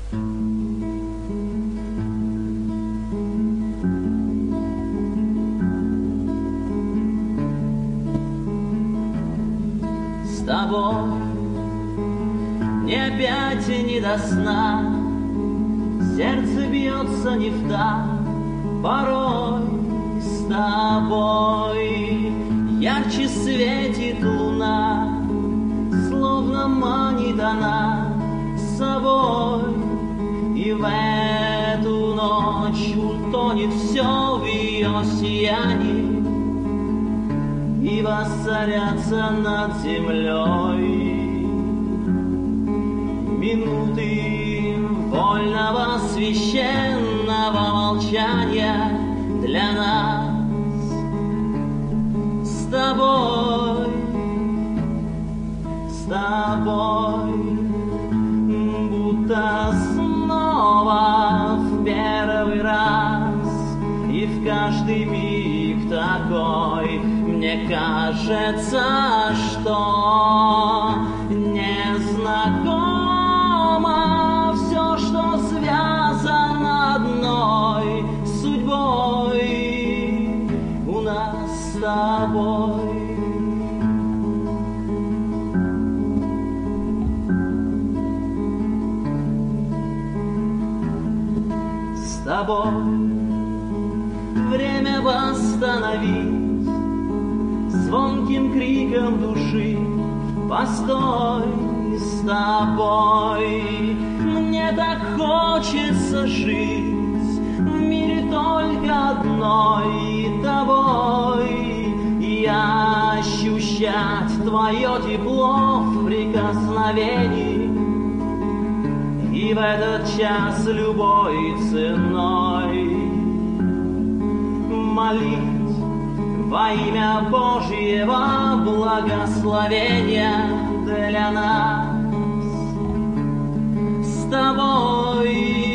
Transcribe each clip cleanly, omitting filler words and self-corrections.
С тобой мне опять не до сна, сердце бьется не в такт, порой с тобой ярче светит луна, словно манит она с собой, и в эту ночь утонет все в ее сиянии, и воцарятся над землей минуты вольного священного молчания для нас с тобой, будто снова в первый раз, и в каждый миг такой мне кажется, что незнакомо все, что связано одной судьбой у нас с тобой. С тобой время восстановить звонким криком души. Постой, с тобой мне так хочется жить в мире только одной тобой, и ощущать твое тепло в прикосновении, и в этот час любой ценой молить во имя Божьего благословения для нас с тобой,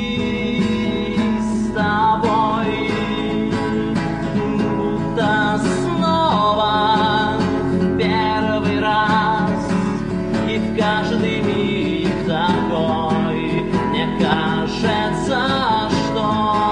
будто снова в первый раз, и в каждый миг такой мне кажется, что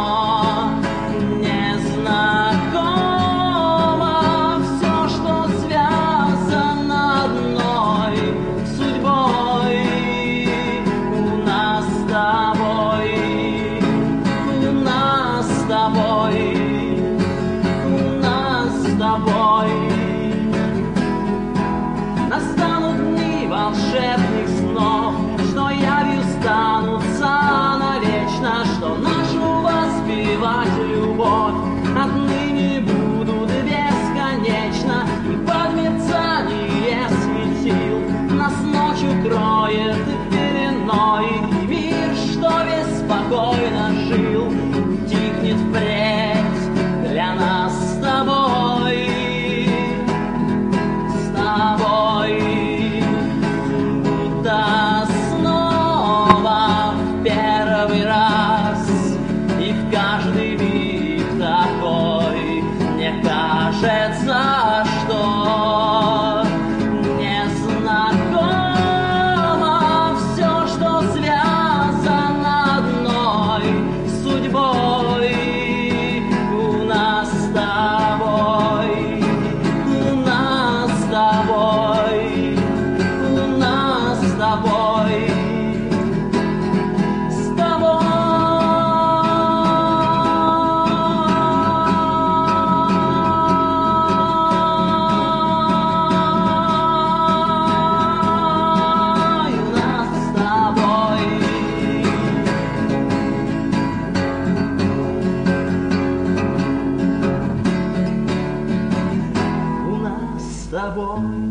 настанут дни волшебных снов, что явью станутся навечно, что нашу воспевать любовь отныне будут бесконечно, и под мерцание светил нас ночь укроет пеленой, и мир, что весь спокойно жил, утихнет впредь для нас с тобой. Будто снова в первый раз, и в каждый миг такой мне кажется, что незнакомо все, что связано одной судьбой у нас с тобой, у нас с тобой, у нас с тобой, с тобой. У нас с тобой.